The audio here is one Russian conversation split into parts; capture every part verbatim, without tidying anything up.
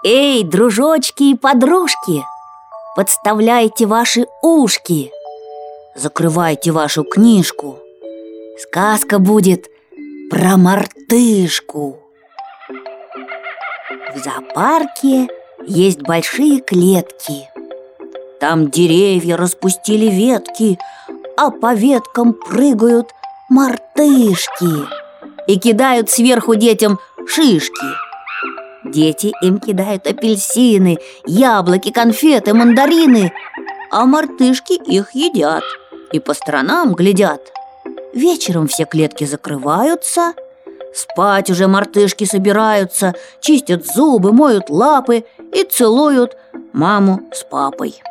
Эй, дружочки и подружки, подставляйте ваши ушки, закрывайте вашу книжку. Сказка будет про мартышку. В зоопарке есть большие клетки. Там деревья распустили ветки, а по веткам прыгают мартышки и кидают сверху детям шишки. Дети им кидают апельсины, яблоки, конфеты, мандарины, а мартышки их едят и по сторонам глядят. Вечером все клетки закрываются, спать уже мартышки собираются, чистят зубы, моют лапы и целуют маму с папой.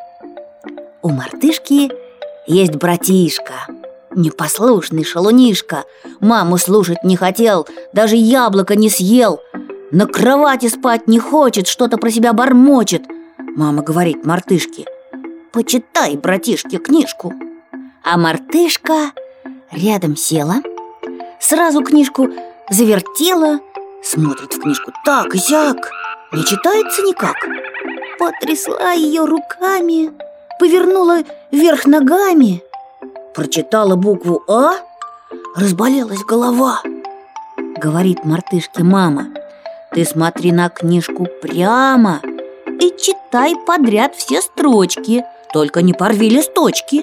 У мартышки есть братишка, непослушный шалунишка. Маму слушать не хотел, даже яблоко не съел. На кровати спать не хочет, что-то про себя бормочет. Мама говорит мартышке: почитай, братишке, книжку. А мартышка рядом села, сразу книжку завертела, смотрит в книжку так и сяк, не читается никак. Потрясла ее руками, повернула вверх ногами, прочитала букву А, разболелась голова. Говорит мартышке мама: ты смотри на книжку прямо и читай подряд все строчки, только не порви листочки.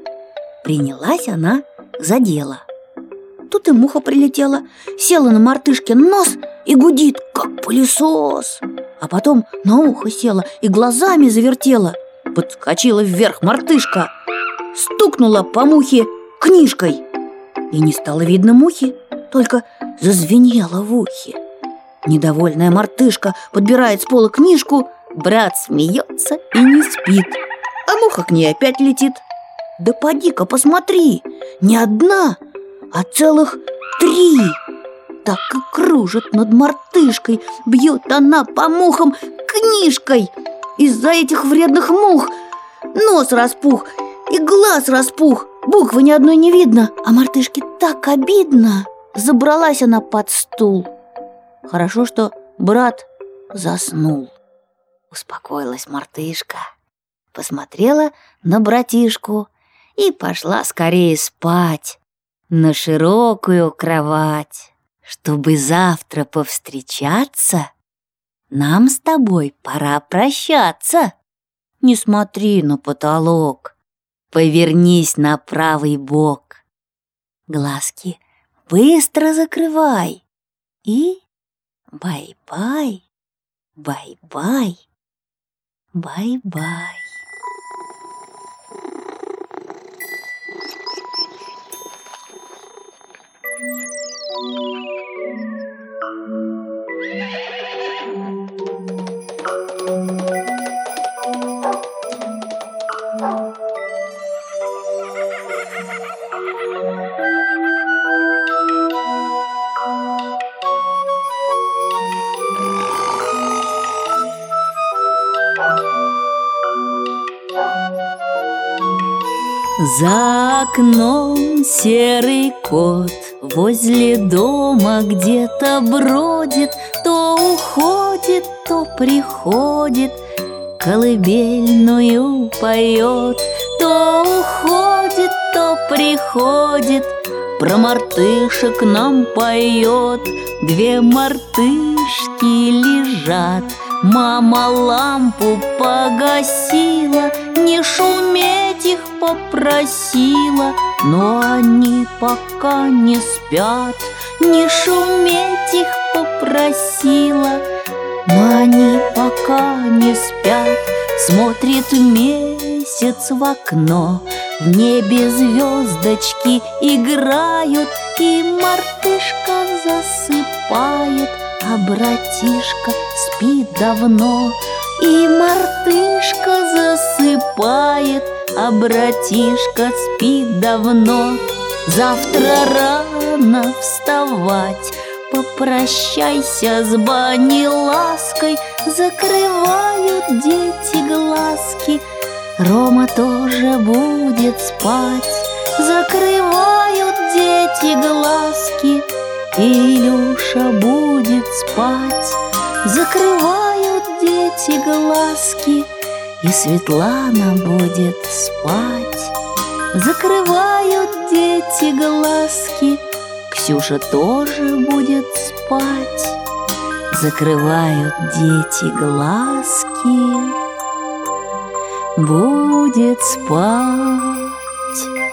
Принялась она за дело. Тут и муха прилетела, села на мартышкин нос и гудит, как пылесос. А потом на ухо села и глазами завертела. Подскочила вверх мартышка, стукнула по мухе книжкой. И не стало видно мухи, только зазвенело в ухе. Недовольная мартышка подбирает с пола книжку, брат смеется и не спит, а муха к ней опять летит. Да поди-ка посмотри, не одна, а целых три. Так и кружит над мартышкой, бьет она по мухам книжкой. Из-за этих вредных мух нос распух и глаз распух, буквы ни одной не видно, а мартышке так обидно. Забралась она под стул. Хорошо, что брат заснул. Успокоилась мартышка, посмотрела на братишку и пошла скорее спать на широкую кровать. Чтобы завтра повстречаться, нам с тобой пора прощаться. Не смотри на потолок, повернись на правый бок. Глазки быстро закрывай и бай-бай, бай-бай, бай-бай. За окном серый кот возле дома где-то бродит, то уходит, то приходит, колыбельную поет, то уходит, то приходит, про мартышек нам поет. Две мартышки лежат, мама лампу погасила, не шуметь их попросила, но они пока не спят. Не шуметь их попросила, но они пока не спят. Смотрит месяц в окно, в небе звездочки играют, и мартышка засыпает, а братишка спит давно. И мартышка засыпает, а братишка спит давно. Завтра рано вставать, попрощайся с Банни лаской. Закрывают дети глазки, Рома тоже будет спать. Закрывают дети глазки, и Илюша будет спать. Закрывают дети глазки, и Светлана будет спать. Закрывают дети глазки, Ксюша тоже будет спать. Закрывают дети глазки, будет спать.